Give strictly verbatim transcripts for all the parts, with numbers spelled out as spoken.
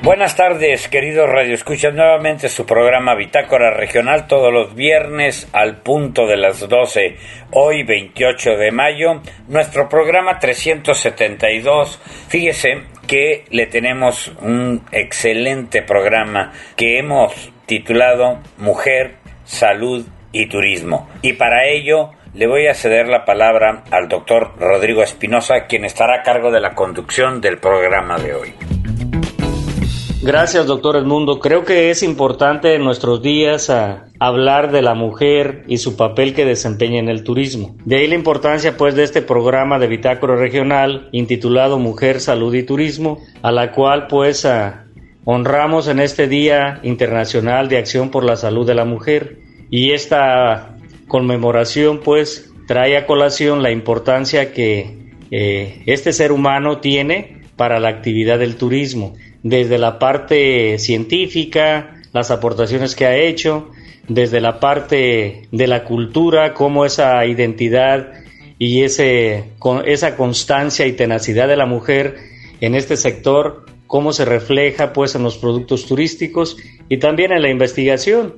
Buenas tardes, queridos radioescuchas. Nuevamente su programa Bitácora Regional, todos los viernes al punto de las doce. Hoy, veintiocho de mayo, nuestro programa trescientos setenta y dos. Fíjese que le tenemos un excelente programa que hemos titulado Mujer, Salud y Turismo. Y para ello le voy a ceder la palabra al doctor Rodrigo Espinosa, quien estará a cargo de la conducción del programa de hoy. Gracias, doctor Edmundo. Creo que es importante en nuestros días a hablar de la mujer y su papel que desempeña en el turismo. De ahí la importancia pues de este programa de Bitácora Regional intitulado Mujer, Salud y Turismo, a la cual pues a, honramos en este Día Internacional de Acción por la Salud de la Mujer. Y esta conmemoración pues trae a colación la importancia que eh, este ser humano tiene para la actividad del turismo, desde la parte científica, las aportaciones que ha hecho, desde la parte de la cultura, cómo esa identidad y ese, con esa constancia y tenacidad de la mujer en este sector, cómo se refleja pues en los productos turísticos y también en la investigación.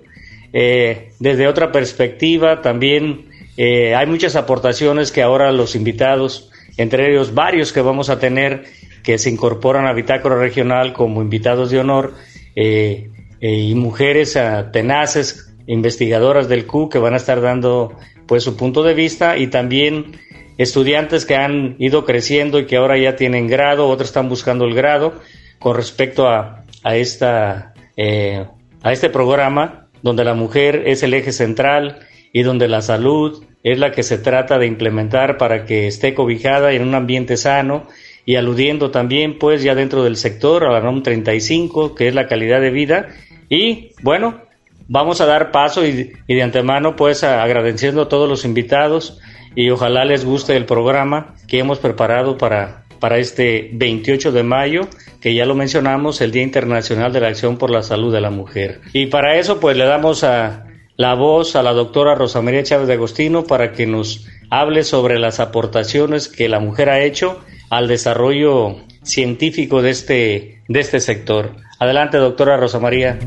Eh, desde otra perspectiva también eh, hay muchas aportaciones que ahora los invitados, entre ellos varios que vamos a tener, que se incorporan a Bitácora Regional como invitados de honor, eh, eh, y mujeres uh, tenaces, investigadoras del C U que van a estar dando pues su punto de vista, y también estudiantes que han ido creciendo y que ahora ya tienen grado, otros están buscando el grado, con respecto a, a, esta, eh, a este programa, donde la mujer es el eje central y donde la salud es la que se trata de implementar para que esté cobijada en un ambiente sano, y aludiendo también pues ya dentro del sector a la NOM treinta y cinco, que es la calidad de vida. Y bueno, vamos a dar paso y, y de antemano pues a, agradeciendo a todos los invitados, y ojalá les guste el programa que hemos preparado para, para este veintiocho de mayo, que ya lo mencionamos, el Día Internacional de la Acción por la Salud de la Mujer. Y para eso pues le damos a la voz a la doctora Rosa María Chávez de Agostino para que nos hable sobre las aportaciones que la mujer ha hecho al desarrollo científico de este, de este sector. Adelante, doctora Rosa María.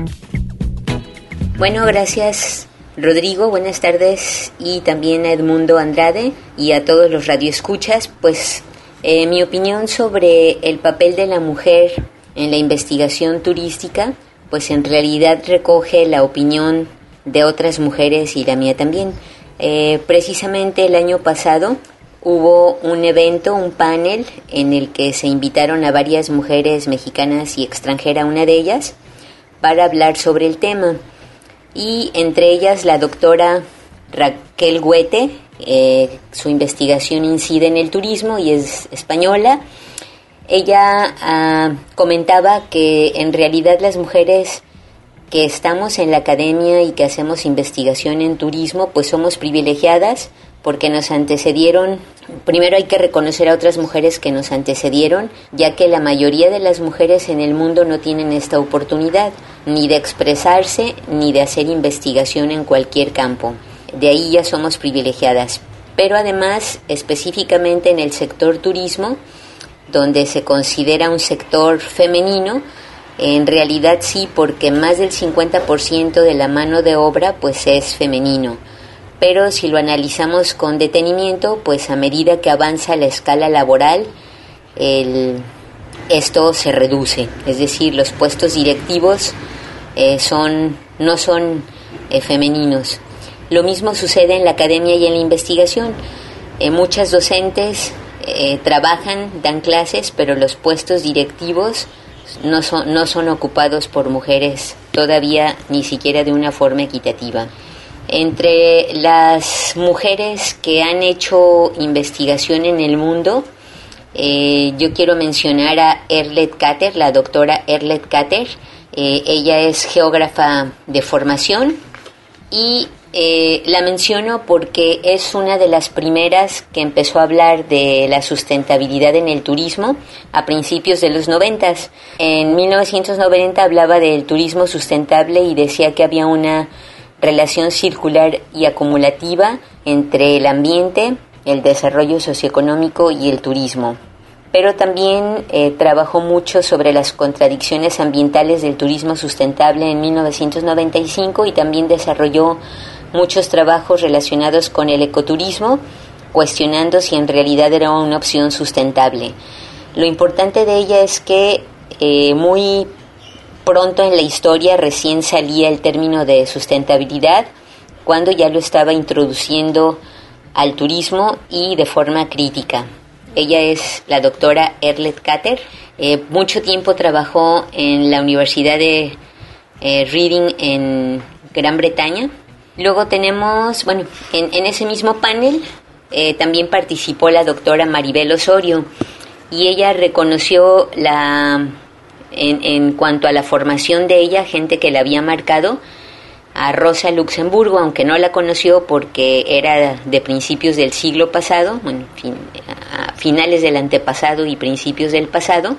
Bueno, gracias, Rodrigo. Buenas tardes, y también a Edmundo Andrade y a todos los radioescuchas. Pues eh, mi opinión sobre el papel de la mujer en la investigación turística, pues en realidad recoge la opinión de otras mujeres y la mía también. Eh, precisamente el año pasado hubo un evento, un panel, en el que se invitaron a varias mujeres mexicanas y extranjera, una de ellas, para hablar sobre el tema. Y entre ellas la doctora Raquel Huete, eh, su investigación incide en el turismo y es española. Ella ah, comentaba que en realidad las mujeres que estamos en la academia y que hacemos investigación en turismo, pues somos privilegiadas, porque nos antecedieron. Primero hay que reconocer a otras mujeres que nos antecedieron, ya que la mayoría de las mujeres en el mundo no tienen esta oportunidad, ni de expresarse, ni de hacer investigación en cualquier campo. De ahí ya somos privilegiadas. Pero además, específicamente en el sector turismo, donde se considera un sector femenino, en realidad sí, porque más del cincuenta por ciento de la mano de obra pues es femenino. Pero si lo analizamos con detenimiento, pues a medida que avanza la escala laboral, el, esto se reduce. Es decir, los puestos directivos eh, son, no son eh, femeninos. Lo mismo sucede en la academia y en la investigación. Eh, muchas docentes eh, trabajan, dan clases, pero los puestos directivos no son, no son ocupados por mujeres todavía, ni siquiera de una forma equitativa. Entre las mujeres que han hecho investigación en el mundo, eh, yo quiero mencionar a Erlet Kater, la doctora Erlet Kater. Eh, ella es geógrafa de formación y eh, la menciono porque es una de las primeras que empezó a hablar de la sustentabilidad en el turismo a principios de los noventas. En mil novecientos noventa hablaba del turismo sustentable y decía que había una relación circular y acumulativa entre el ambiente, el desarrollo socioeconómico y el turismo. pero también eh, trabajó mucho sobre las contradicciones ambientales del turismo sustentable en mil novecientos noventa y cinco y también desarrolló muchos trabajos relacionados con el ecoturismo, cuestionando si en realidad era una opción sustentable. Lo importante de ella es que eh, muy pronto en la historia recién salía el término de sustentabilidad, cuando ya lo estaba introduciendo al turismo y de forma crítica. Ella es la doctora Erlet Katter. Eh, mucho tiempo trabajó en la Universidad de eh, Reading en Gran Bretaña. Luego tenemos, bueno, en, en ese mismo panel eh, también participó la doctora Maribel Osorio y ella reconoció la, en, en cuanto a la formación de ella, gente que la había marcado, a Rosa Luxemburgo, aunque no la conoció porque era de principios del siglo pasado, bueno, fin, a finales del antepasado y principios del pasado.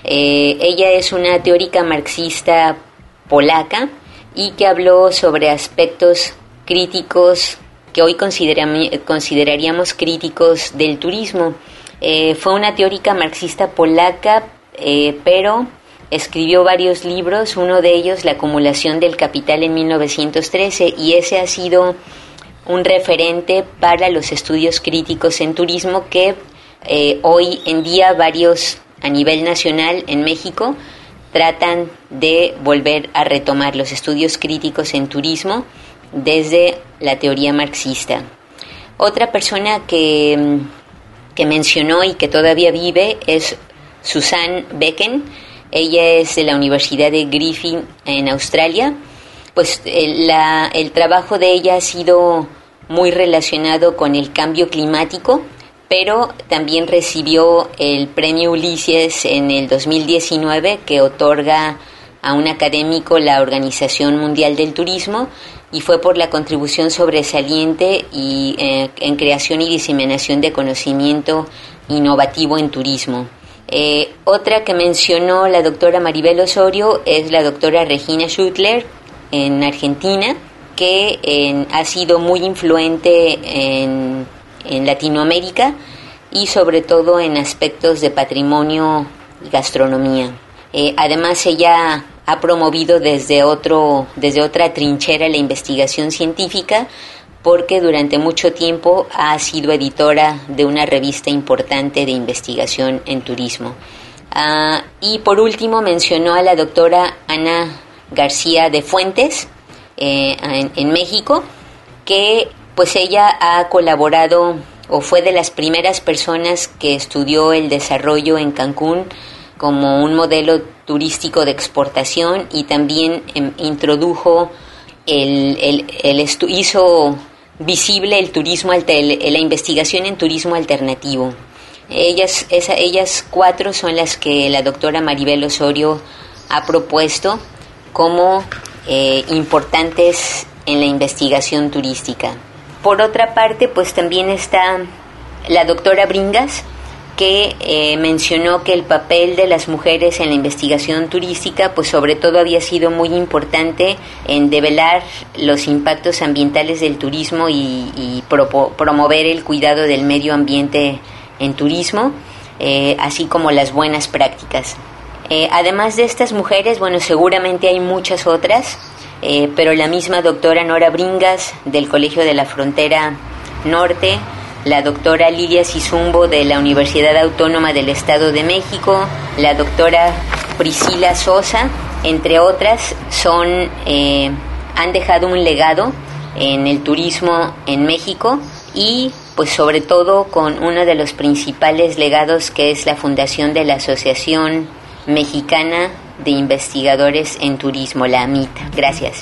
Eh, ella es una teórica marxista polaca y que habló sobre aspectos críticos que hoy consideram- consideraríamos críticos del turismo. Eh, fue una teórica marxista polaca, eh, pero escribió varios libros, uno de ellos La acumulación del capital en mil novecientos trece, y ese ha sido un referente para los estudios críticos en turismo que eh, hoy en día varios a nivel nacional en México tratan de volver a retomar los estudios críticos en turismo desde la teoría marxista. Otra persona que, que mencionó y que todavía vive es Susan Becken. Ella es de la Universidad de Griffith en Australia. Pues el, la, el trabajo de ella ha sido muy relacionado con el cambio climático, pero también recibió el premio Ulises en el dos mil diecinueve, que otorga a un académico la Organización Mundial del Turismo, y fue por la contribución sobresaliente y, eh, en creación y diseminación de conocimiento innovativo en turismo. Eh, otra que mencionó la doctora Maribel Osorio es la doctora Regina Schüttler en Argentina, que eh, ha sido muy influente en, en Latinoamérica y sobre todo en aspectos de patrimonio y gastronomía. Eh, además, ella ha promovido desde, otro, desde otra trinchera la investigación científica, porque durante mucho tiempo ha sido editora de una revista importante de investigación en turismo. Uh, y por último mencionó a la doctora Ana García de Fuentes eh, en, en México, que pues ella ha colaborado o fue de las primeras personas que estudió el desarrollo en Cancún como un modelo turístico de exportación, y también eh, introdujo el, el, el estu- hizo visible el turismo, la investigación en turismo alternativo. Ellas, esa, ellas cuatro son las que la doctora Maribel Osorio ha propuesto como eh, importantes en la investigación turística. Por otra parte, pues también está la doctora Bringas, que eh, mencionó que el papel de las mujeres en la investigación turística, pues sobre todo había sido muy importante en develar los impactos ambientales del turismo y, y pro, promover el cuidado del medio ambiente en turismo, eh, así como las buenas prácticas. Eh, además de estas mujeres, bueno, seguramente hay muchas otras, eh, pero la misma doctora Nora Bringas del Colegio de la Frontera Norte, la doctora Lidia Sizumbo de la Universidad Autónoma del Estado de México, la doctora Priscila Sosa, entre otras, son eh, han dejado un legado en el turismo en México, y pues sobre todo con uno de los principales legados, que es la fundación de la Asociación Mexicana de Investigadores en Turismo, la AMIT. Gracias.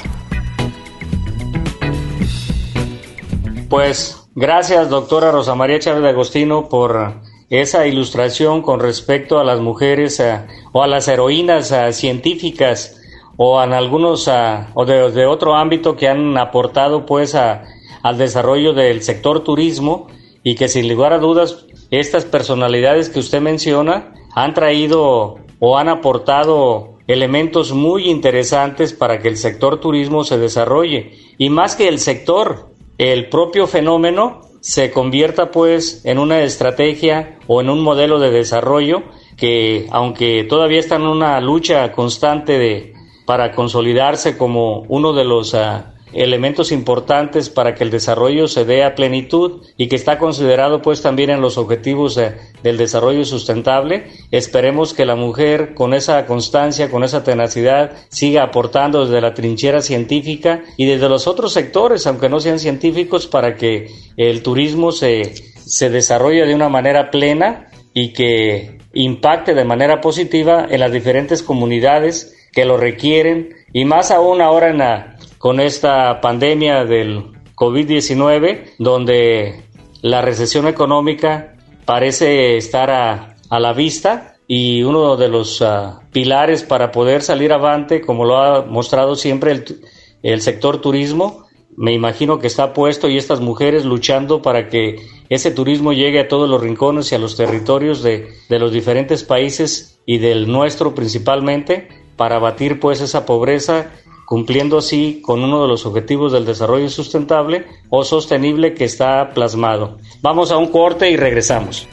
Pues gracias, doctora Rosa María Chávez de Agostino, por esa ilustración con respecto a las mujeres uh, o a las heroínas uh, científicas o en algunos uh, o de, de otro ámbito que han aportado pues a, al desarrollo del sector turismo, y que sin lugar a dudas estas personalidades que usted menciona han traído o han aportado elementos muy interesantes para que el sector turismo se desarrolle, y más que el sector, el propio fenómeno se convierta pues en una estrategia o en un modelo de desarrollo que, aunque todavía está en una lucha constante de, para consolidarse como uno de los uh, elementos importantes para que el desarrollo se dé a plenitud y que está considerado pues también en los objetivos de, del desarrollo sustentable, esperemos que la mujer con esa constancia, con esa tenacidad, siga aportando desde la trinchera científica y desde los otros sectores, aunque no sean científicos, para que el turismo se, se desarrolle de una manera plena y que impacte de manera positiva en las diferentes comunidades que lo requieren, y más aún ahora en la, con esta pandemia del covid diecinueve, donde la recesión económica parece estar a, a la vista, y uno de los uh, pilares para poder salir avante, como lo ha mostrado siempre el, el sector turismo, me imagino que está puesto, y estas mujeres luchando para que ese turismo llegue a todos los rincones y a los territorios de, de los diferentes países y del nuestro principalmente, para abatir pues esa pobreza, cumpliendo así con uno de los objetivos del desarrollo sustentable o sostenible que está plasmado. Vamos a un corte y regresamos.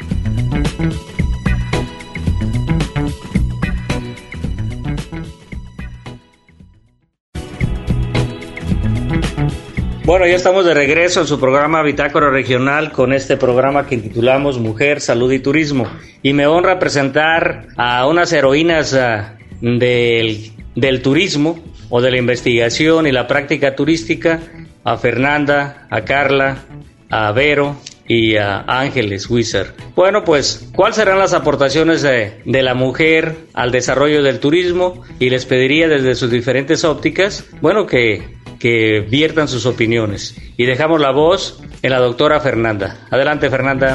Bueno, ya estamos de regreso en su programa Bitácora Regional, con este programa que intitulamos Mujer, Salud y Turismo. Y me honra presentar a unas heroínas uh, del, del turismo o de la investigación y la práctica turística, a Fernanda, a Carla, a Vero y a Ángeles Wieser. Bueno, pues, ¿cuáles serán las aportaciones de, de la mujer al desarrollo del turismo? Y les pediría desde sus diferentes ópticas, bueno, que... que viertan sus opiniones. Y dejamos la voz en la doctora Fernanda. Adelante, Fernanda.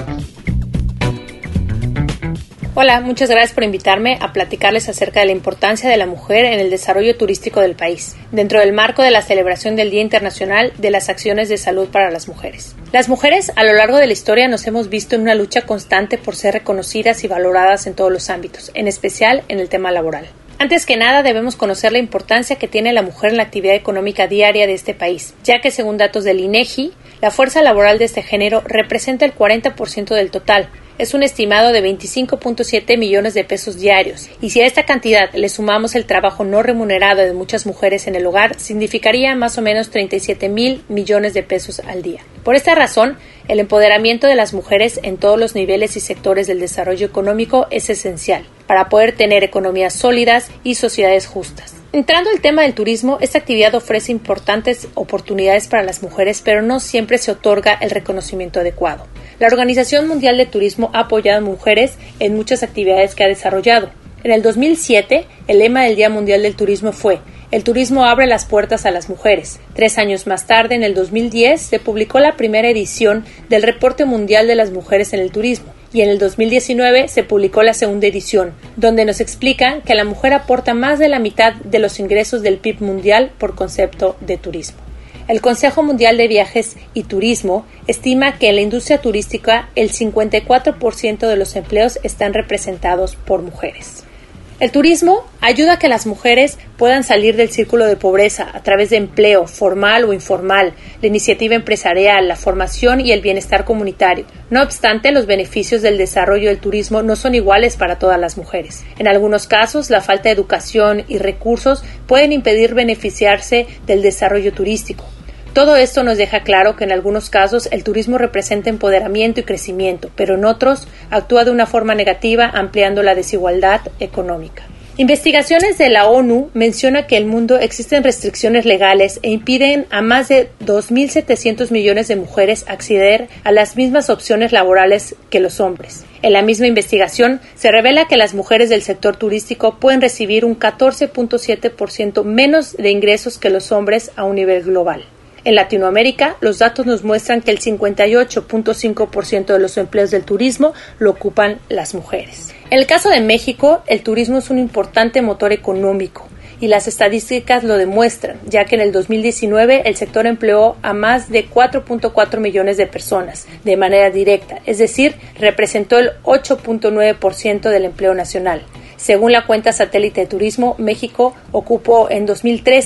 Hola, muchas gracias por invitarme a platicarles acerca de la importancia de la mujer en el desarrollo turístico del país, dentro del marco de la celebración del Día Internacional de las Acciones de Salud para las Mujeres. Las mujeres, a lo largo de la historia, nos hemos visto en una lucha constante por ser reconocidas y valoradas en todos los ámbitos, en especial en el tema laboral. Antes que nada, debemos conocer la importancia que tiene la mujer en la actividad económica diaria de este país, ya que según datos del INEGI, la fuerza laboral de este género representa el cuarenta por ciento del total. Es un estimado de veinticinco punto siete millones de pesos diarios, y si a esta cantidad le sumamos el trabajo no remunerado de muchas mujeres en el hogar, significaría más o menos treinta y siete mil millones de pesos al día. Por esta razón, el empoderamiento de las mujeres en todos los niveles y sectores del desarrollo económico es esencial para poder tener economías sólidas y sociedades justas. Entrando al tema del turismo, esta actividad ofrece importantes oportunidades para las mujeres, pero no siempre se otorga el reconocimiento adecuado. La Organización Mundial de Turismo ha apoyado a mujeres en muchas actividades que ha desarrollado. En el dos mil siete, el lema del Día Mundial del Turismo fue «El turismo abre las puertas a las mujeres». Tres años más tarde, en el dos mil diez, se publicó la primera edición del Reporte Mundial de las Mujeres en el Turismo, y en el dos mil diecinueve se publicó la segunda edición, donde nos explican que la mujer aporta más de la mitad de los ingresos del P I B mundial por concepto de turismo. El Consejo Mundial de Viajes y Turismo estima que en la industria turística el cincuenta y cuatro por ciento de los empleos están representados por mujeres. El turismo ayuda a que las mujeres puedan salir del círculo de pobreza a través de empleo, formal o informal, la iniciativa empresarial, la formación y el bienestar comunitario. No obstante, los beneficios del desarrollo del turismo no son iguales para todas las mujeres. En algunos casos, la falta de educación y recursos pueden impedir beneficiarse del desarrollo turístico. Todo esto nos deja claro que en algunos casos el turismo representa empoderamiento y crecimiento, pero en otros actúa de una forma negativa, ampliando la desigualdad económica. Investigaciones de la ONU mencionan que en el mundo existen restricciones legales e impiden a más de dos mil setecientos millones de mujeres acceder a las mismas opciones laborales que los hombres. En la misma investigación se revela que las mujeres del sector turístico pueden recibir un catorce punto siete por ciento menos de ingresos que los hombres a un nivel global. En Latinoamérica, los datos nos muestran que el cincuenta y ocho punto cinco por ciento de los empleos del turismo lo ocupan las mujeres. En el caso de México, el turismo es un importante motor económico y las estadísticas lo demuestran, ya que en el dos mil diecinueve el sector empleó a más de cuatro punto cuatro millones de personas de manera directa, es decir, representó el ocho punto nueve por ciento del empleo nacional. Según la cuenta satélite de turismo, México ocupó en dos mil trece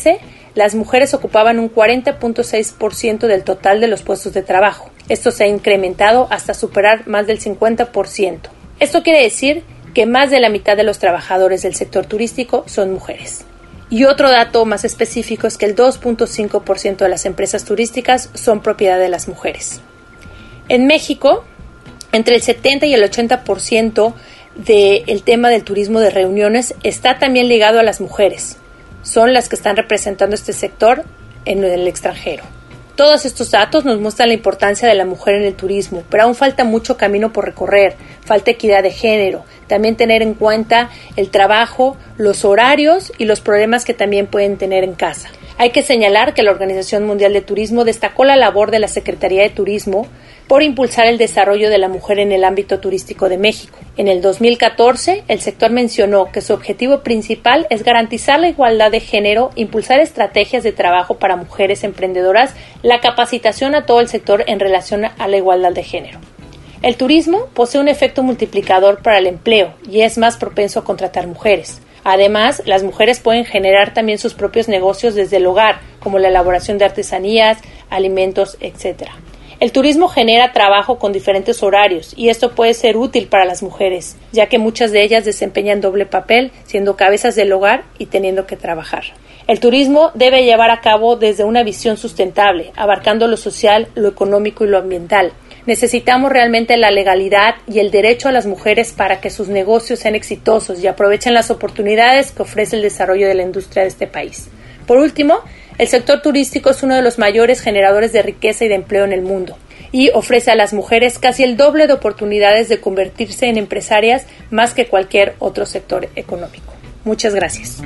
las mujeres ocupaban un cuarenta punto seis por ciento del total de los puestos de trabajo. Esto se ha incrementado hasta superar más del cincuenta por ciento. Esto quiere decir que más de la mitad de los trabajadores del sector turístico son mujeres. Y otro dato más específico es que el dos punto cinco por ciento de las empresas turísticas son propiedad de las mujeres. En México, entre el setenta y el ochenta por ciento del tema del turismo de reuniones está también ligado a las mujeres. Son las que están representando este sector en el extranjero. Todos estos datos nos muestran la importancia de la mujer en el turismo, pero aún falta mucho camino por recorrer, falta equidad de género, también tener en cuenta el trabajo, los horarios y los problemas que también pueden tener en casa. Hay que señalar que la Organización Mundial de Turismo destacó la labor de la Secretaría de Turismo por impulsar el desarrollo de la mujer en el ámbito turístico de México. En el dos mil catorce, el sector mencionó que su objetivo principal es garantizar la igualdad de género, impulsar estrategias de trabajo para mujeres emprendedoras, la capacitación a todo el sector en relación a la igualdad de género. El turismo posee un efecto multiplicador para el empleo y es más propenso a contratar mujeres. Además, las mujeres pueden generar también sus propios negocios desde el hogar, como la elaboración de artesanías, alimentos, etcétera. El turismo genera trabajo con diferentes horarios y esto puede ser útil para las mujeres, ya que muchas de ellas desempeñan doble papel, siendo cabezas del hogar y teniendo que trabajar. El turismo debe llevar a cabo desde una visión sustentable, abarcando lo social, lo económico y lo ambiental. Necesitamos realmente la legalidad y el derecho a las mujeres para que sus negocios sean exitosos y aprovechen las oportunidades que ofrece el desarrollo de la industria de este país. Por último, el sector turístico es uno de los mayores generadores de riqueza y de empleo en el mundo y ofrece a las mujeres casi el doble de oportunidades de convertirse en empresarias más que cualquier otro sector económico. Muchas gracias.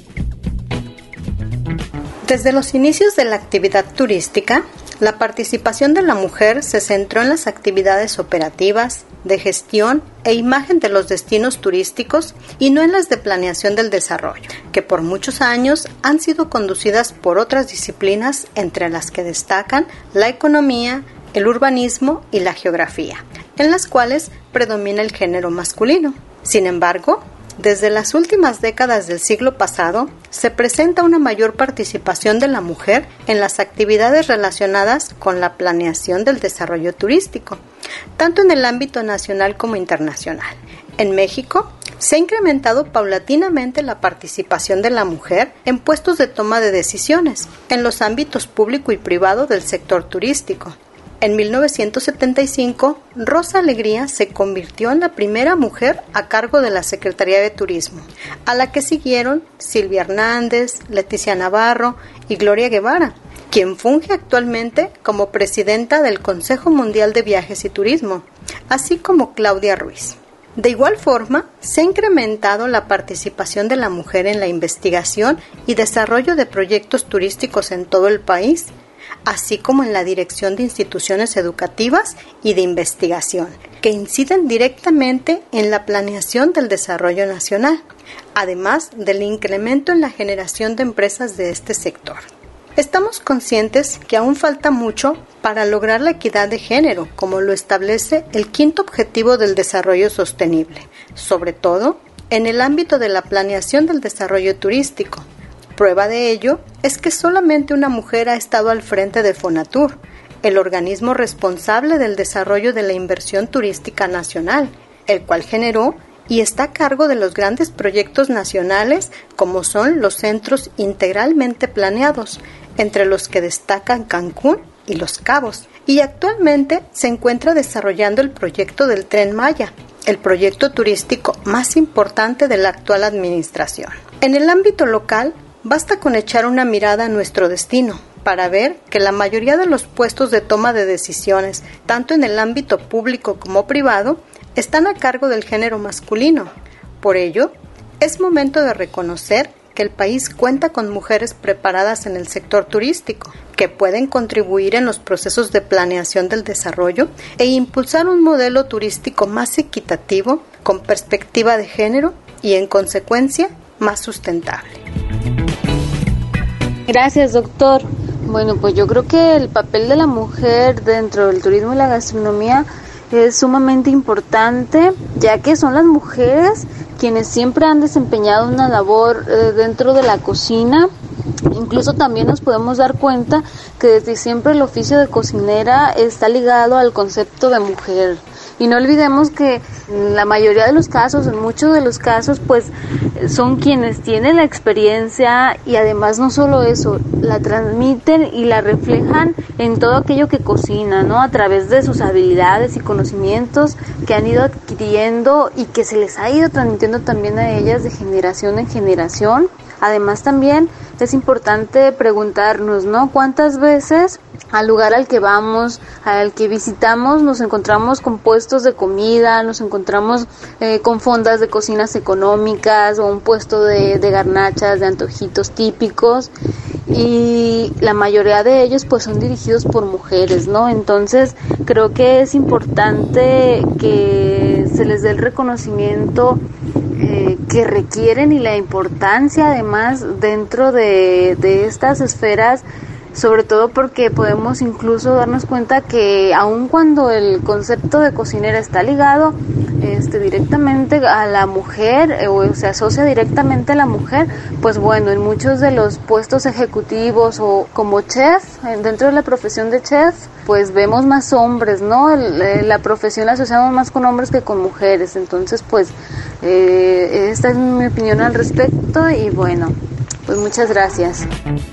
Desde los inicios de la actividad turística, la participación de la mujer se centró en las actividades operativas, de gestión e imagen de los destinos turísticos y no en las de planeación del desarrollo, que por muchos años han sido conducidas por otras disciplinas, entre las que destacan la economía, el urbanismo y la geografía, en las cuales predomina el género masculino. Sin embargo, desde las últimas décadas del siglo pasado, se presenta una mayor participación de la mujer en las actividades relacionadas con la planeación del desarrollo turístico, tanto en el ámbito nacional como internacional. En México, se ha incrementado paulatinamente la participación de la mujer en puestos de toma de decisiones, en los ámbitos público y privado del sector turístico. En mil novecientos setenta y cinco, Rosa Alegría se convirtió en la primera mujer a cargo de la Secretaría de Turismo, a la que siguieron Silvia Hernández, Leticia Navarro y Gloria Guevara, quien funge actualmente como presidenta del Consejo Mundial de Viajes y Turismo, así como Claudia Ruiz. De igual forma, se ha incrementado la participación de la mujer en la investigación y desarrollo de proyectos turísticos en todo el país, así como en la dirección de instituciones educativas y de investigación, que inciden directamente en la planeación del desarrollo nacional, además del incremento en la generación de empresas de este sector. Estamos conscientes que aún falta mucho para lograr la equidad de género, como lo establece el quinto objetivo del desarrollo sostenible, sobre todo en el ámbito de la planeación del desarrollo turístico. Prueba de ello es que solamente una mujer ha estado al frente de Fonatur, el organismo responsable del desarrollo de la inversión turística nacional, el cual generó y está a cargo de los grandes proyectos nacionales como son los centros integralmente planeados, entre los que destacan Cancún y Los Cabos, y actualmente se encuentra desarrollando el proyecto del Tren Maya, el proyecto turístico más importante de la actual administración. En el ámbito local, basta con echar una mirada a nuestro destino para ver que la mayoría de los puestos de toma de decisiones, tanto en el ámbito público como privado, están a cargo del género masculino. Por ello, es momento de reconocer que el país cuenta con mujeres preparadas en el sector turístico, que pueden contribuir en los procesos de planeación del desarrollo e impulsar un modelo turístico más equitativo, con perspectiva de género y, en consecuencia, más sustentable. Gracias, doctor. Bueno, pues yo creo que el papel de la mujer dentro del turismo y la gastronomía es sumamente importante, ya que son las mujeres quienes siempre han desempeñado una labor eh, dentro de la cocina Incluso también nos podemos dar cuenta que desde siempre el oficio de cocinera está ligado al concepto de mujer. Y no olvidemos que en la mayoría de los casos, en muchos de los casos, pues son quienes tienen la experiencia y además no solo eso, la transmiten y la reflejan en todo aquello que cocinan, ¿no? A través de sus habilidades y conocimientos que han ido adquiriendo y que se les ha ido transmitiendo también a ellas de generación en generación. Además también es importante preguntarnos, ¿no? ¿Cuántas veces al lugar al que vamos, al que visitamos, nos encontramos con puestos de comida, nos encontramos eh, con fondas de cocinas económicas o un puesto de, de garnachas, de antojitos típicos? Y la mayoría de ellos pues son dirigidos por mujeres, ¿no? Entonces creo que es importante que se les dé el reconocimiento eh, que requieren y la importancia además dentro de, de estas esferas, sobre todo porque podemos incluso darnos cuenta que aun cuando el concepto de cocinera está ligado este, directamente a la mujer eh, o se asocia directamente a la mujer, pues bueno, en muchos de los puestos ejecutivos o como chef, dentro de la profesión de chef, pues vemos más hombres, ¿no? El, la profesión la asociamos más con hombres que con mujeres, entonces pues eh, esta es mi opinión al respecto y bueno, pues muchas gracias.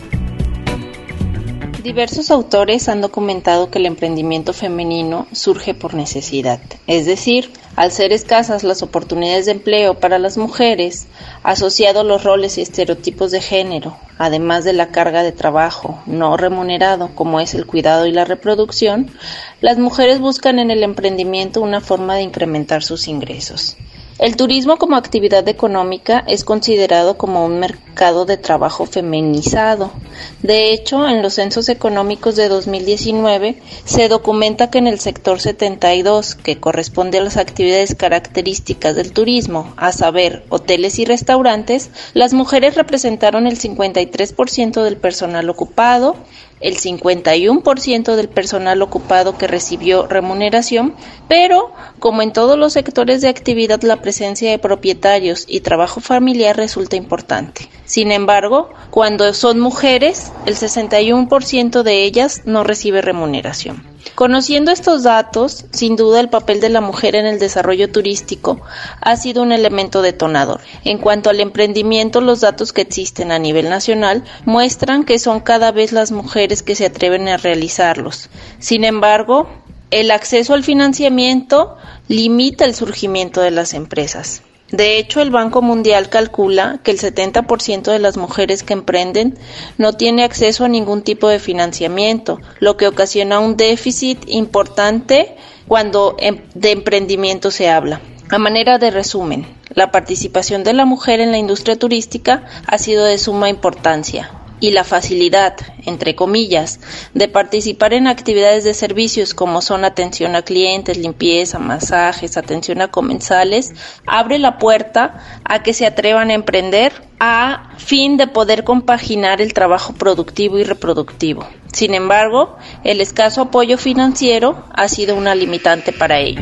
Diversos autores han documentado que el emprendimiento femenino surge por necesidad, es decir, al ser escasas las oportunidades de empleo para las mujeres, asociado a los roles y estereotipos de género, además de la carga de trabajo no remunerado como es el cuidado y la reproducción, las mujeres buscan en el emprendimiento una forma de incrementar sus ingresos. El turismo como actividad económica es considerado como un mercado de trabajo feminizado. De hecho, en los censos económicos de dos mil diecinueve se documenta que en el sector setenta y dos, que corresponde a las actividades características del turismo, a saber, hoteles y restaurantes, las mujeres representaron el cincuenta y tres por ciento del personal ocupado, el cincuenta y uno por ciento del personal ocupado que recibió remuneración, pero, como en todos los sectores de actividad, la presencia de propietarios y trabajo familiar resulta importante. Sin embargo, cuando son mujeres, el sesenta y uno por ciento de ellas no recibe remuneración. Conociendo estos datos, sin duda el papel de la mujer en el desarrollo turístico ha sido un elemento detonador. En cuanto al emprendimiento, los datos que existen a nivel nacional muestran que son cada vez las mujeres que se atreven a realizarlos. Sin embargo, el acceso al financiamiento limita el surgimiento de las empresas. De hecho, el Banco Mundial calcula que el setenta por ciento de las mujeres que emprenden no tiene acceso a ningún tipo de financiamiento, lo que ocasiona un déficit importante cuando de emprendimiento se habla. A manera de resumen, la participación de la mujer en la industria turística ha sido de suma importancia. Y la facilidad, entre comillas, de participar en actividades de servicios como son atención a clientes, limpieza, masajes, atención a comensales, abre la puerta a que se atrevan a emprender a fin de poder compaginar el trabajo productivo y reproductivo. Sin embargo, el escaso apoyo financiero ha sido una limitante para ello.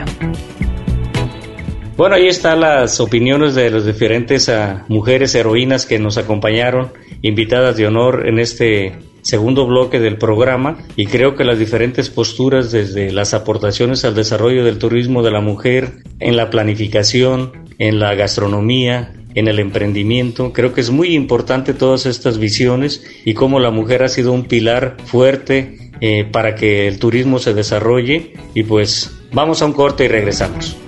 Bueno, ahí están las opiniones de las diferentes uh, mujeres heroínas que nos acompañaron, invitadas de honor en este segundo bloque del programa, y creo que las diferentes posturas desde las aportaciones al desarrollo del turismo de la mujer, en la planificación, en la gastronomía, en el emprendimiento, creo que es muy importante todas estas visiones y cómo la mujer ha sido un pilar fuerte eh, para que el turismo se desarrolle. Y pues vamos a un corte y regresamos.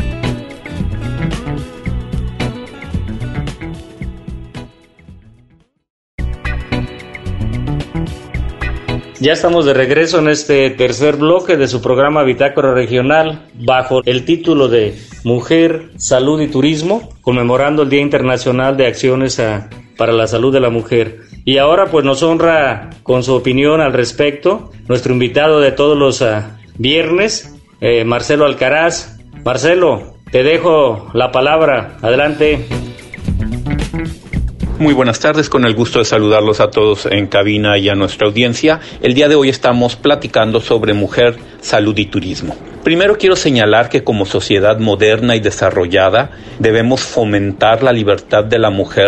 Ya estamos de regreso en este tercer bloque de su programa Bitácora Regional, bajo el título de Mujer, Salud y Turismo, conmemorando el Día Internacional de Acciones a, para la Salud de la Mujer. Y ahora pues nos honra con su opinión al respecto nuestro invitado de todos los uh, viernes, eh, Marcelo Alcaraz. Marcelo, te dejo la palabra, adelante. Muy buenas tardes, con el gusto de saludarlos a todos en cabina y a nuestra audiencia. El día de hoy estamos platicando sobre mujer, salud y turismo. Primero quiero señalar que como sociedad moderna y desarrollada debemos fomentar la libertad de la mujer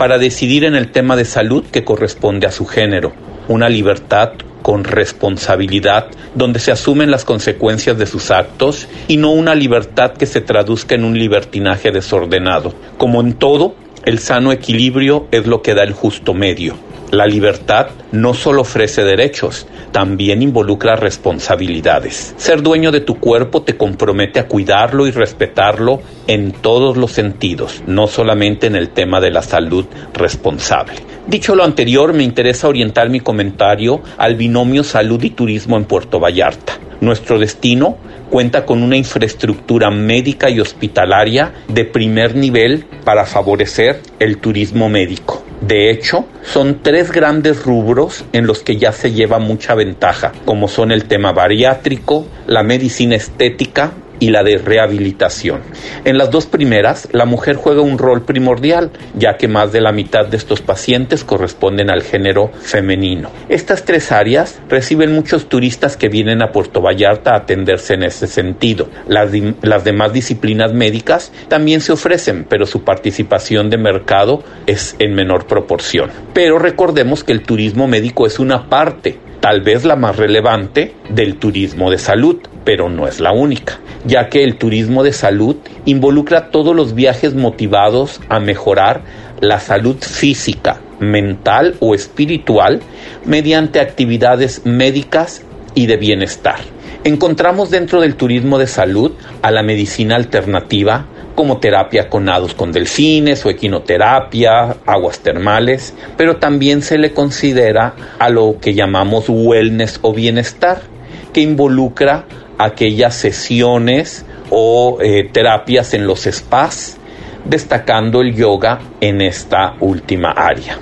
para decidir en el tema de salud que corresponde a su género, una libertad con responsabilidad, donde se asumen las consecuencias de sus actos y no una libertad que se traduzca en un libertinaje desordenado. Como en todo, el sano equilibrio es lo que da el justo medio. La libertad no solo ofrece derechos, también involucra responsabilidades. Ser dueño de tu cuerpo te compromete a cuidarlo y respetarlo en todos los sentidos, no solamente en el tema de la salud responsable. Dicho lo anterior, me interesa orientar mi comentario al binomio salud y turismo en Puerto Vallarta. Nuestro destino cuenta con una infraestructura médica y hospitalaria de primer nivel para favorecer el turismo médico. De hecho, son tres grandes rubros en los que ya se lleva mucha ventaja, como son el tema bariátrico, la medicina estética y la de rehabilitación. En las dos primeras, la mujer juega un rol primordial, ya que más de la mitad de estos pacientes corresponden al género femenino. Estas tres áreas reciben muchos turistas que vienen a Puerto Vallarta a atenderse en ese sentido. Las, di- las demás disciplinas médicas también se ofrecen, pero su participación de mercado es en menor proporción. Pero recordemos que el turismo médico es una parte, tal vez la más relevante, del turismo de salud, pero no es la única, ya que el turismo de salud involucra todos los viajes motivados a mejorar la salud física, mental o espiritual mediante actividades médicas y de bienestar. Encontramos dentro del turismo de salud a la medicina alternativa, como terapia con nados con delfines o equinoterapia, aguas termales, pero también se le considera a lo que llamamos wellness o bienestar, que involucra aquellas sesiones o eh, terapias en los spas, destacando el yoga en esta última área.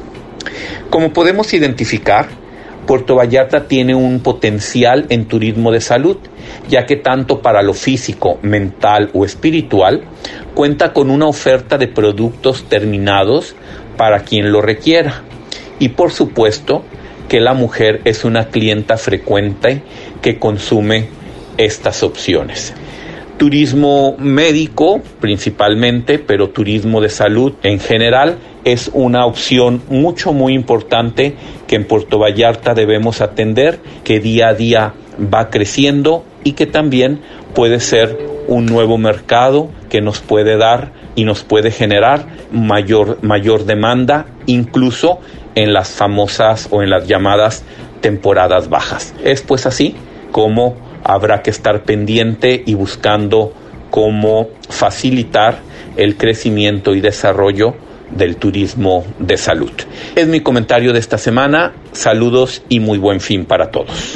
Como podemos identificar, Puerto Vallarta tiene un potencial en turismo de salud, ya que tanto para lo físico, mental o espiritual, cuenta con una oferta de productos terminados para quien lo requiera. Y por supuesto que la mujer es una clienta frecuente que consume estas opciones. Turismo médico principalmente, pero turismo de salud en general es una opción mucho muy importante que en Puerto Vallarta debemos atender, que día a día va creciendo y que también puede ser un nuevo mercado que nos puede dar y nos puede generar mayor, mayor demanda, incluso en las famosas o en las llamadas temporadas bajas. Es pues así como habrá que estar pendiente y buscando cómo facilitar el crecimiento y desarrollo del turismo de salud. Es mi comentario de esta semana. Saludos y muy buen fin para todos.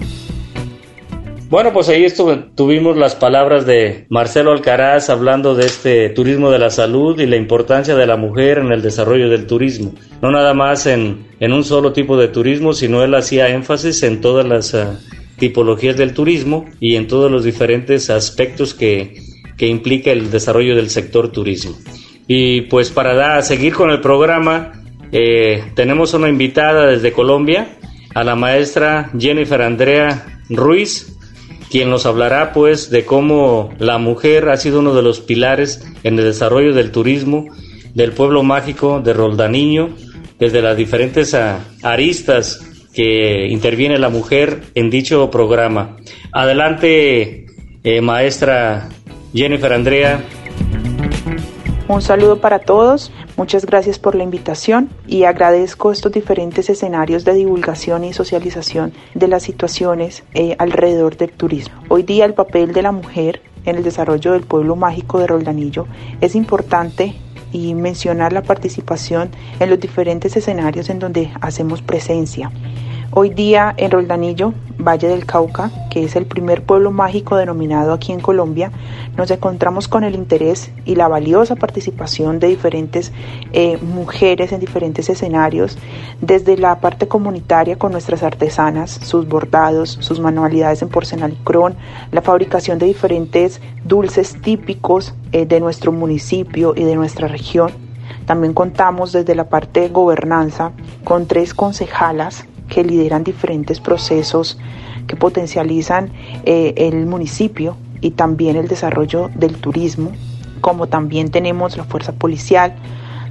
Bueno, pues ahí estuvo, tuvimos las palabras de Marcelo Alcaraz hablando de este turismo de la salud y la importancia de la mujer en el desarrollo del turismo. No nada más en, en un solo tipo de turismo, sino él hacía énfasis en todas las uh, tipologías del turismo y en todos los diferentes aspectos que, que implica el desarrollo del sector turismo. Y pues para da, seguir con el programa, eh, tenemos una invitada desde Colombia, a la maestra Jennifer Andrea Ruiz, quien nos hablará pues de cómo la mujer ha sido uno de los pilares en el desarrollo del turismo del pueblo mágico de Roldaniño, desde las diferentes uh, aristas que interviene la mujer en dicho programa. Adelante, eh, maestra Jennifer Andrea. Un saludo para todos, muchas gracias por la invitación y agradezco estos diferentes escenarios de divulgación y socialización de las situaciones eh, alrededor del turismo. Hoy día el papel de la mujer en el desarrollo del pueblo mágico de Roldanillo es importante y mencionar la participación en los diferentes escenarios en donde hacemos presencia. Hoy día en Roldanillo, Valle del Cauca, que es el primer pueblo mágico denominado aquí en Colombia, nos encontramos con el interés y la valiosa participación de diferentes eh, mujeres en diferentes escenarios, desde la parte comunitaria con nuestras artesanas, sus bordados, sus manualidades en porcelanicrón, la fabricación de diferentes dulces típicos eh, de nuestro municipio y de nuestra región. También contamos desde la parte de gobernanza con tres concejalas que lideran diferentes procesos que potencializan eh, el municipio y también el desarrollo del turismo, como también tenemos la fuerza policial,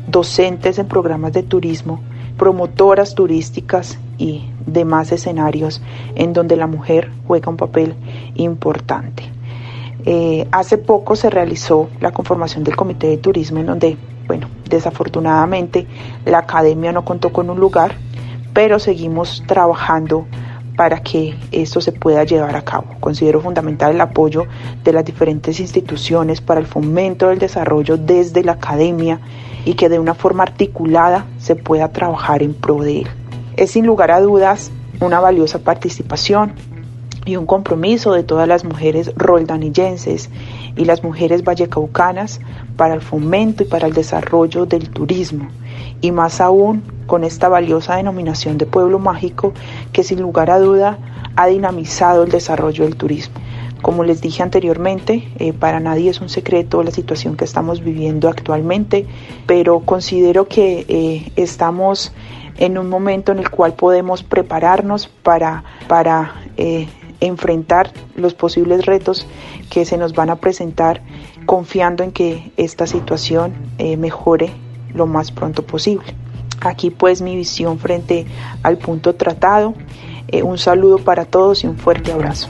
docentes en programas de turismo, promotoras turísticas y demás escenarios en donde la mujer juega un papel importante. Eh, hace poco se realizó la conformación del Comité de Turismo, en donde, bueno, desafortunadamente la academia no contó con un lugar, pero seguimos trabajando para que esto se pueda llevar a cabo. Considero fundamental el apoyo de las diferentes instituciones para el fomento del desarrollo desde la academia y que de una forma articulada se pueda trabajar en pro de él. Es sin lugar a dudas una valiosa participación y un compromiso de todas las mujeres roldanillenses y las mujeres vallecaucanas para el fomento y para el desarrollo del turismo, y más aún con esta valiosa denominación de pueblo mágico que sin lugar a duda ha dinamizado el desarrollo del turismo. Como les dije anteriormente, eh, para nadie es un secreto la situación que estamos viviendo actualmente, pero considero que eh, estamos en un momento en el cual podemos prepararnos para, para eh, enfrentar los posibles retos que se nos van a presentar, confiando en que esta situación eh, mejore lo más pronto posible. Aquí pues mi visión frente al punto tratado. Eh, un saludo para todos y un fuerte abrazo.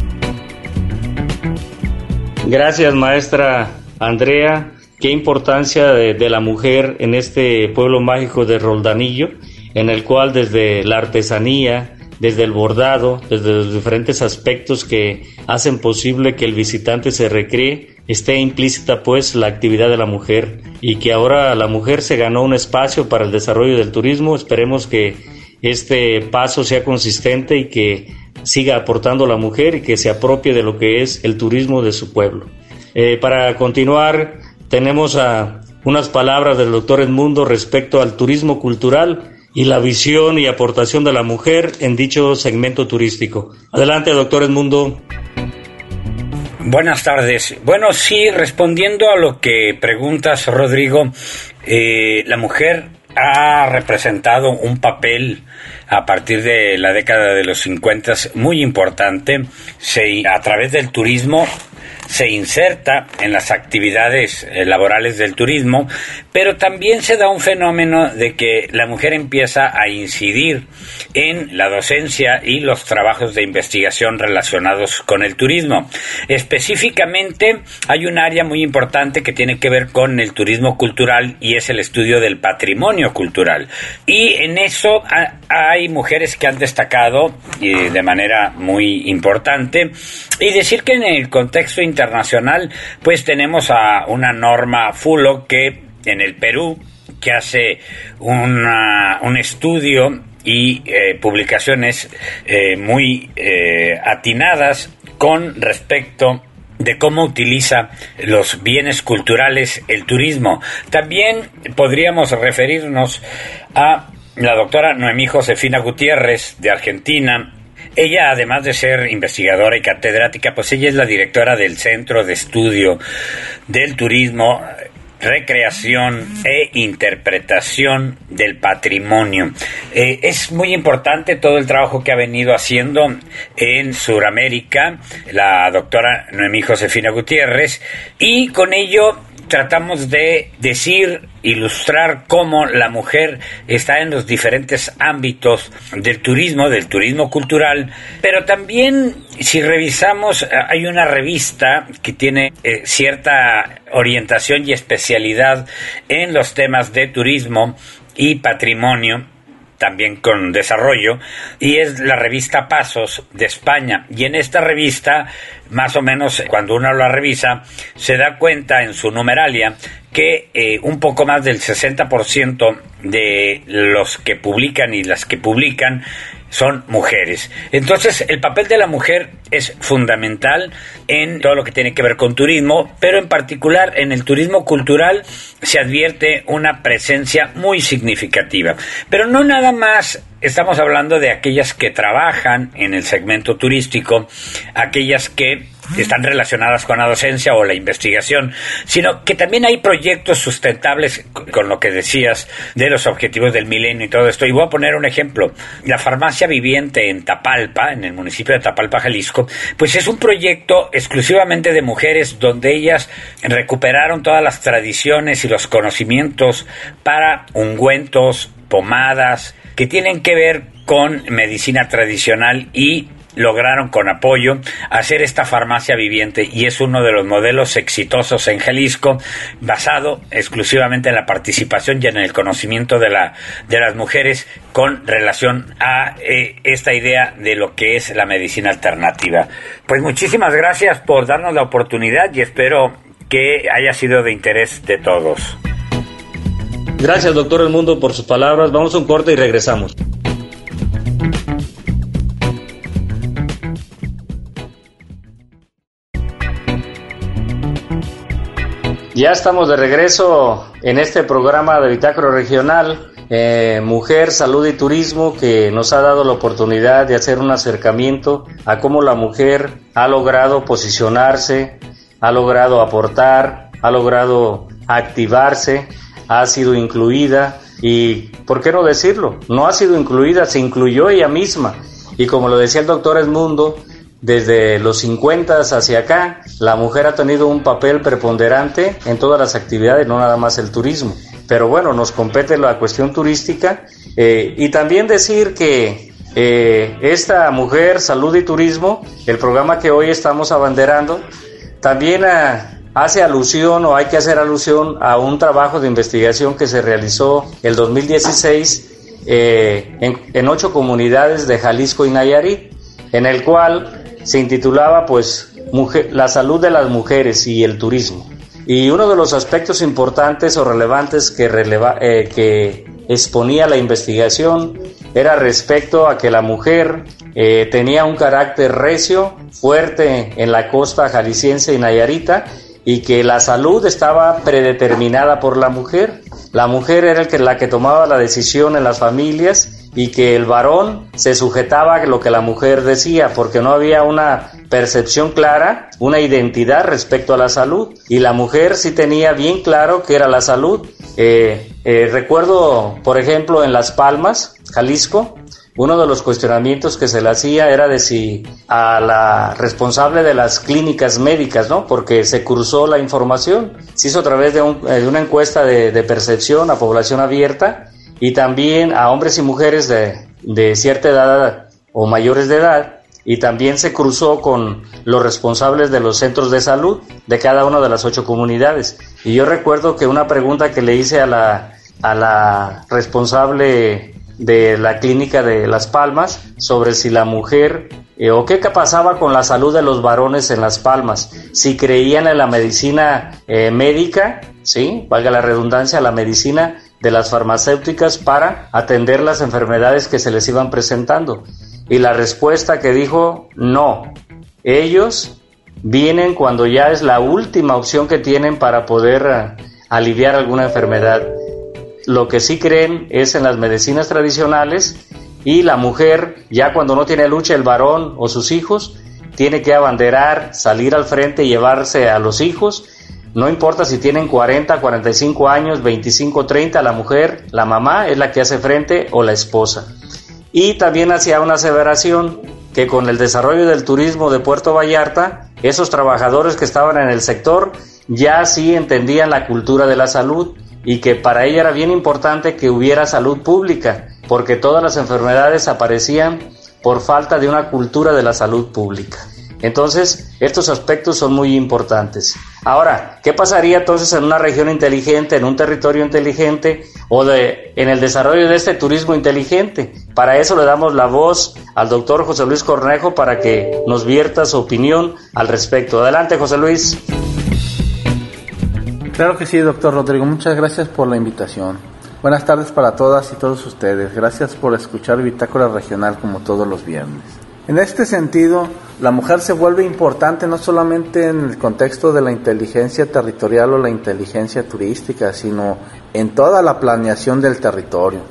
Gracias, maestra Andrea. Qué importancia de, de la mujer en este pueblo mágico de Roldanillo, en el cual desde la artesanía, desde el bordado, desde los diferentes aspectos que hacen posible que el visitante se recree, esté implícita pues la actividad de la mujer, y que ahora la mujer se ganó un espacio para el desarrollo del turismo. Esperemos que este paso sea consistente y que siga aportando la mujer y que se apropie de lo que es el turismo de su pueblo. Eh, para continuar, tenemos a unas palabras del doctor Edmundo respecto al turismo cultural y la visión y aportación de la mujer en dicho segmento turístico. Adelante, doctor Edmundo. Buenas tardes. Bueno, sí, respondiendo a lo que preguntas, Rodrigo, eh, la mujer ha representado un papel a partir de la década de los cincuenta muy importante. Se, a través del turismo se inserta en las actividades eh, laborales del turismo, pero también se da un fenómeno de que la mujer empieza a incidir en la docencia y los trabajos de investigación relacionados con el turismo. Específicamente hay un área muy importante que tiene que ver con el turismo cultural y es el estudio del patrimonio cultural. Y en eso ha, hay mujeres que han destacado eh, de manera muy importante. Y decir que en el contexto internacional, pues tenemos a una Norma Fullo que en el Perú, que hace una, un estudio y eh, publicaciones eh, muy eh, atinadas con respecto de cómo utiliza los bienes culturales el turismo. También podríamos referirnos a la doctora Noemí Josefina Gutiérrez de Argentina. Ella, además de ser investigadora y catedrática, pues ella es la directora del Centro de Estudio del Turismo, Recreación e Interpretación del Patrimonio. Eh, es muy importante todo el trabajo que ha venido haciendo en Sudamérica la doctora Noemí Josefina Gutiérrez, y con ello tratamos de decir, ilustrar cómo la mujer está en los diferentes ámbitos del turismo, del turismo cultural, pero también, si revisamos, hay una revista que tiene eh, cierta orientación y especialidad en los temas de turismo y patrimonio, también con desarrollo, y es la revista Pasos de España. Y en esta revista, más o menos, cuando uno la revisa, se da cuenta en su numeralia que eh, un poco más del sesenta por ciento de los que publican y las que publican son mujeres. Entonces, el papel de la mujer es fundamental en todo lo que tiene que ver con turismo, pero en particular en el turismo cultural se advierte una presencia muy significativa. Pero no nada más estamos hablando de aquellas que trabajan en el segmento turístico, aquellas que están relacionadas con la docencia o la investigación, sino que también hay proyectos sustentables con lo que decías de los objetivos del milenio y todo esto. Y voy a poner un ejemplo. La farmacia viviente en Tapalpa, en el municipio de Tapalpa, Jalisco, pues es un proyecto exclusivamente de mujeres donde ellas recuperaron todas las tradiciones y los conocimientos para ungüentos, pomadas, que tienen que ver con medicina tradicional y lograron con apoyo hacer esta farmacia viviente, y es uno de los modelos exitosos en Jalisco, basado exclusivamente en la participación y en el conocimiento de la de las mujeres con relación a eh, esta idea de lo que es la medicina alternativa. Pues muchísimas gracias por darnos la oportunidad y espero que haya sido de interés de todos. Gracias, doctor Edmundo, por sus palabras. Vamos a un corte y regresamos. Ya estamos de regreso en este programa de Bitácora Regional, eh, Mujer, Salud y Turismo, que nos ha dado la oportunidad de hacer un acercamiento a cómo la mujer ha logrado posicionarse, ha logrado aportar, ha logrado activarse, ha sido incluida y, ¿por qué no decirlo? No ha sido incluida, se incluyó ella misma. Y como lo decía el doctor Edmundo, desde los cincuenta hacia acá, la mujer ha tenido un papel preponderante en todas las actividades, no nada más el turismo. Pero bueno, nos compete la cuestión turística eh, y también decir que eh, esta Mujer, Salud y Turismo, el programa que hoy estamos abanderando, también a, hace alusión o hay que hacer alusión a un trabajo de investigación que se realizó el dos mil dieciséis eh, en, en ocho comunidades de Jalisco y Nayarit, en el cual se intitulaba pues mujer, la salud de las mujeres y el turismo. Y uno de los aspectos importantes o relevantes que, releva, eh, que exponía la investigación era respecto a que la mujer eh, tenía un carácter recio, fuerte en la costa jalisciense y nayarita, y que la salud estaba predeterminada por la mujer. La mujer era el que, la que tomaba la decisión en las familias, y que el varón se sujetaba a lo que la mujer decía, porque no había una percepción clara, una identidad respecto a la salud, y la mujer sí tenía bien claro qué era la salud. Eh, eh, recuerdo, por ejemplo, en Las Palmas, Jalisco, uno de los cuestionamientos que se le hacía era de si a la responsable de las clínicas médicas, ¿no? Porque se cruzó la información, se hizo a través de, un, de una encuesta de, de percepción a población abierta, y también a hombres y mujeres de, de cierta edad o mayores de edad, y también se cruzó con los responsables de los centros de salud de cada una de las ocho comunidades. Y yo recuerdo que una pregunta que le hice a la, a la responsable de la clínica de Las Palmas sobre si la mujer eh, o qué pasaba con la salud de los varones en Las Palmas, si creían en la medicina eh, médica, sí, valga la redundancia, la medicina de las farmacéuticas para atender las enfermedades que se les iban presentando. Y la respuesta que dijo, no, ellos vienen cuando ya es la última opción que tienen para poder uh, aliviar alguna enfermedad. Lo que sí creen es en las medicinas tradicionales, y la mujer, ya cuando no tiene lucha el varón o sus hijos, tiene que abanderar, salir al frente y llevarse a los hijos. No importa si tienen cuarenta, cuarenta y cinco años, veinticinco, treinta, la mujer, la mamá es la que hace frente, o la esposa. Y también hacía una aseveración que con el desarrollo del turismo de Puerto Vallarta, esos trabajadores que estaban en el sector ya sí entendían la cultura de la salud, y que para ella era bien importante que hubiera salud pública, porque todas las enfermedades aparecían por falta de una cultura de la salud pública. Entonces, estos aspectos son muy importantes. Ahora, ¿qué pasaría entonces en una región inteligente, en un territorio inteligente, o de, en el desarrollo de este turismo inteligente? Para eso le damos la voz al doctor José Luis Cornejo para que nos vierta su opinión al respecto. Adelante, José Luis. Claro que sí, doctor Rodrigo. Muchas gracias por la invitación. Buenas tardes para todas y todos ustedes. Gracias por escuchar Bitácora Regional como todos los viernes. En este sentido, la mujer se vuelve importante no solamente en el contexto de la inteligencia territorial o la inteligencia turística, sino en toda la planeación del territorio.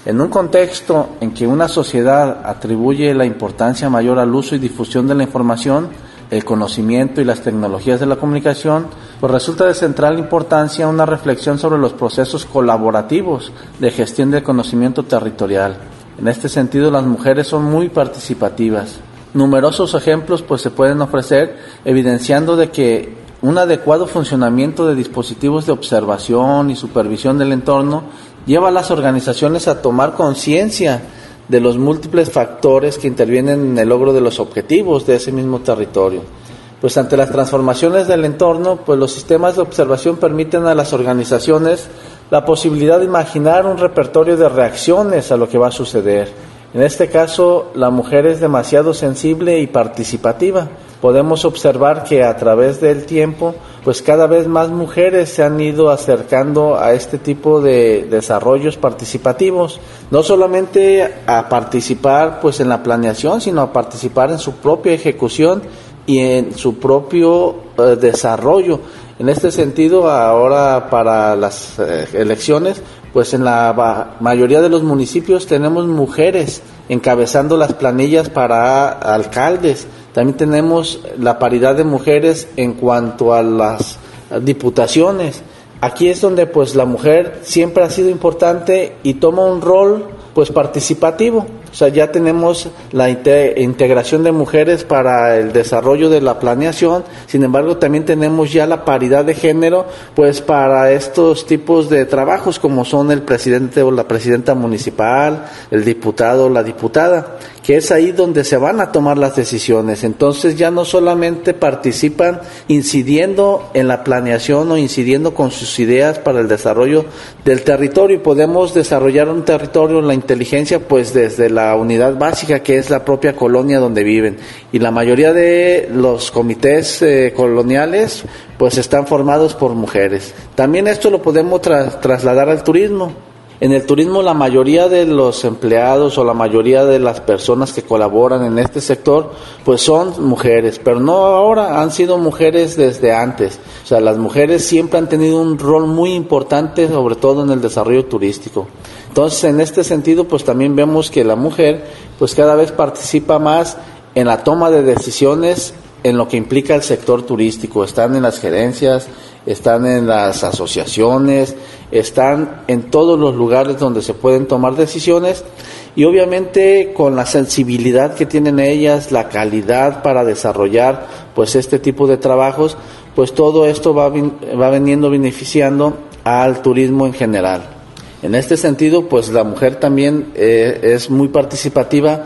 En un contexto en que una sociedad atribuye la importancia mayor al uso y difusión de la información, el conocimiento y las tecnologías de la comunicación, pues resulta de central importancia una reflexión sobre los procesos colaborativos de gestión del conocimiento territorial. En este sentido, las mujeres son muy participativas. Numerosos ejemplos pues se pueden ofrecer, evidenciando de que un adecuado funcionamiento de dispositivos de observación y supervisión del entorno lleva a las organizaciones a tomar conciencia de los múltiples factores que intervienen en el logro de los objetivos de ese mismo territorio. Pues ante las transformaciones del entorno, pues los sistemas de observación permiten a las organizaciones la posibilidad de imaginar un repertorio de reacciones a lo que va a suceder. En este caso, la mujer es demasiado sensible y participativa. Podemos observar que a través del tiempo, pues cada vez más mujeres se han ido acercando a este tipo de desarrollos participativos, no solamente a participar pues en la planeación, sino a participar en su propia ejecución y en su propio eh, desarrollo. En este sentido, ahora para las eh, elecciones, pues en la mayoría de los municipios tenemos mujeres encabezando las planillas para alcaldes. También tenemos la paridad de mujeres en cuanto a las diputaciones. Aquí es donde pues la mujer siempre ha sido importante y toma un rol pues participativo. O sea, ya tenemos la integración de mujeres para el desarrollo de la planeación. Sin embargo, también tenemos ya la paridad de género pues para estos tipos de trabajos, como son el presidente o la presidenta municipal, el diputado o la diputada, que es ahí donde se van a tomar las decisiones. Entonces ya no solamente participan incidiendo en la planeación o incidiendo con sus ideas para el desarrollo del territorio. Podemos desarrollar un territorio en la inteligencia pues desde la unidad básica, que es la propia colonia donde viven, y la mayoría de los comités eh, coloniales pues están formados por mujeres. También esto lo podemos tra- trasladar al turismo. En el turismo la mayoría de los empleados o la mayoría de las personas que colaboran en este sector pues son mujeres, pero no ahora, han sido mujeres desde antes. O sea, las mujeres siempre han tenido un rol muy importante, sobre todo en el desarrollo turístico. Entonces, en este sentido, pues también vemos que la mujer pues cada vez participa más en la toma de decisiones en lo que implica el sector turístico. Están en las gerencias, están en las asociaciones, están en todos los lugares donde se pueden tomar decisiones, y obviamente con la sensibilidad que tienen ellas, la calidad para desarrollar pues este tipo de trabajos, pues todo esto va, va veniendo beneficiando al turismo en general. En este sentido, pues la mujer también eh, es muy participativa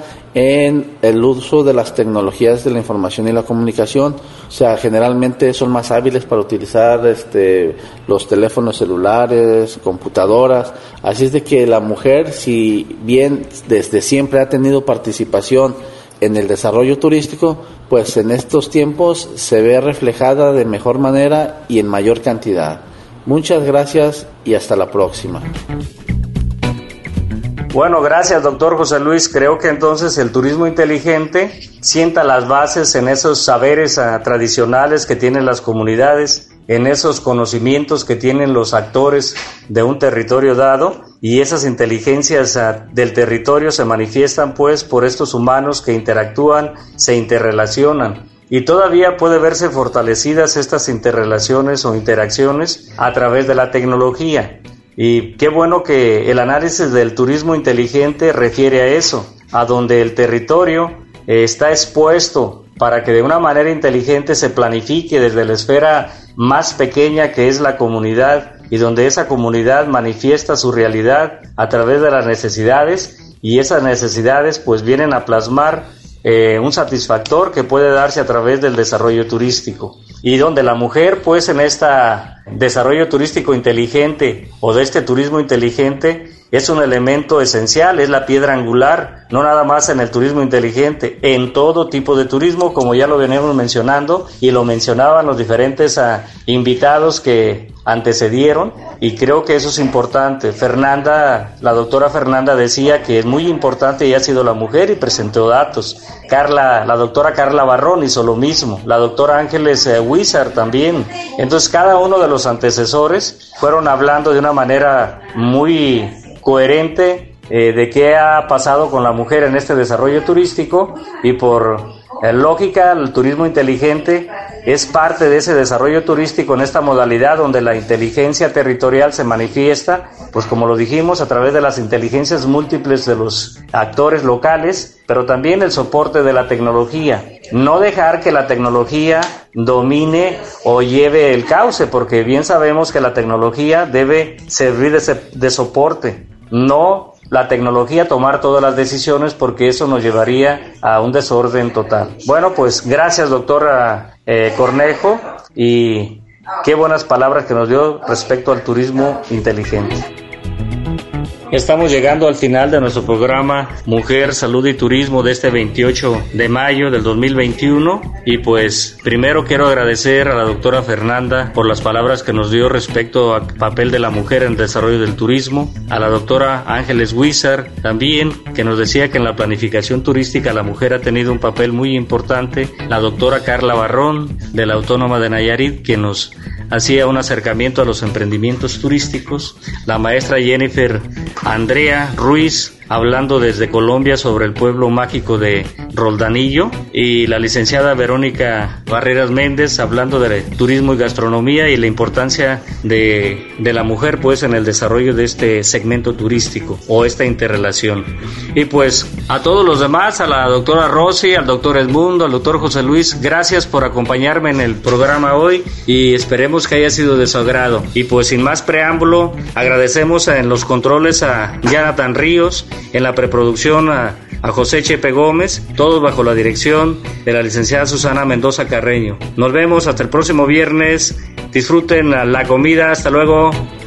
en el uso de las tecnologías de la información y la comunicación. O sea, generalmente son más hábiles para utilizar este, los teléfonos celulares, computadoras. Así es de que la mujer, si bien desde siempre ha tenido participación en el desarrollo turístico, pues en estos tiempos se ve reflejada de mejor manera y en mayor cantidad. Muchas gracias y hasta la próxima. Bueno, gracias, doctor José Luis. Creo que entonces el turismo inteligente sienta las bases en esos saberes uh, tradicionales que tienen las comunidades, en esos conocimientos que tienen los actores de un territorio dado, y esas inteligencias uh, del territorio se manifiestan pues por estos humanos que interactúan, se interrelacionan. Y todavía puede verse fortalecidas estas interrelaciones o interacciones a través de la tecnología. Y qué bueno que el análisis del turismo inteligente refiere a eso, a donde el territorio está expuesto para que de una manera inteligente se planifique desde la esfera más pequeña, que es la comunidad, y donde esa comunidad manifiesta su realidad a través de las necesidades, y esas necesidades pues vienen a plasmar Eh, un satisfactor que puede darse a través del desarrollo turístico, y donde la mujer pues en este desarrollo turístico inteligente o de este turismo inteligente es un elemento esencial, es la piedra angular, no nada más en el turismo inteligente, en todo tipo de turismo, como ya lo venimos mencionando y lo mencionaban los diferentes uh, invitados que antecedieron, y creo que eso es importante. Fernanda, la doctora Fernanda decía que es muy importante y ha sido la mujer y presentó datos. Carla, la doctora Carla Barrón hizo lo mismo, la doctora Ángeles eh, Wizard también. Entonces cada uno de los antecesores fueron hablando de una manera muy coherente eh, de qué ha pasado con la mujer en este desarrollo turístico, y por eh, lógica el turismo inteligente es parte de ese desarrollo turístico en esta modalidad donde la inteligencia territorial se manifiesta, pues como lo dijimos, a través de las inteligencias múltiples de los actores locales, pero también el soporte de la tecnología. No dejar que la tecnología domine o lleve el cauce, porque bien sabemos que la tecnología debe servir de, de soporte, no la tecnología tomar todas las decisiones, porque eso nos llevaría a un desorden total. Bueno, pues gracias, doctora eh, Cornejo, y qué buenas palabras que nos dio respecto al turismo inteligente. Estamos llegando al final de nuestro programa Mujer, Salud y Turismo de este veintiocho de mayo del dos mil veintiuno, y pues primero quiero agradecer a la doctora Fernanda por las palabras que nos dio respecto al papel de la mujer en el desarrollo del turismo, a la doctora Ángeles Huizar también, que nos decía que en la planificación turística la mujer ha tenido un papel muy importante, la doctora Carla Barrón de la Autónoma de Nayarit, que nos hacía un acercamiento a los emprendimientos turísticos, la maestra Jennifer Andrea Ruiz, hablando desde Colombia sobre el pueblo mágico de Roldanillo, y la licenciada Verónica Barreras Méndez hablando de turismo y gastronomía y la importancia de, de la mujer pues en el desarrollo de este segmento turístico o esta interrelación. Y pues a todos los demás, a la doctora Rosy, al doctor Edmundo, al doctor José Luis, gracias por acompañarme en el programa hoy y esperemos que haya sido de su agrado. Y pues sin más preámbulo, agradecemos en los controles a Jonathan Ríos, en la preproducción a, a José Chepe Gómez, todos bajo la dirección de la licenciada Susana Mendoza Carreño. Nos vemos hasta el próximo viernes. Disfruten la comida. Hasta luego.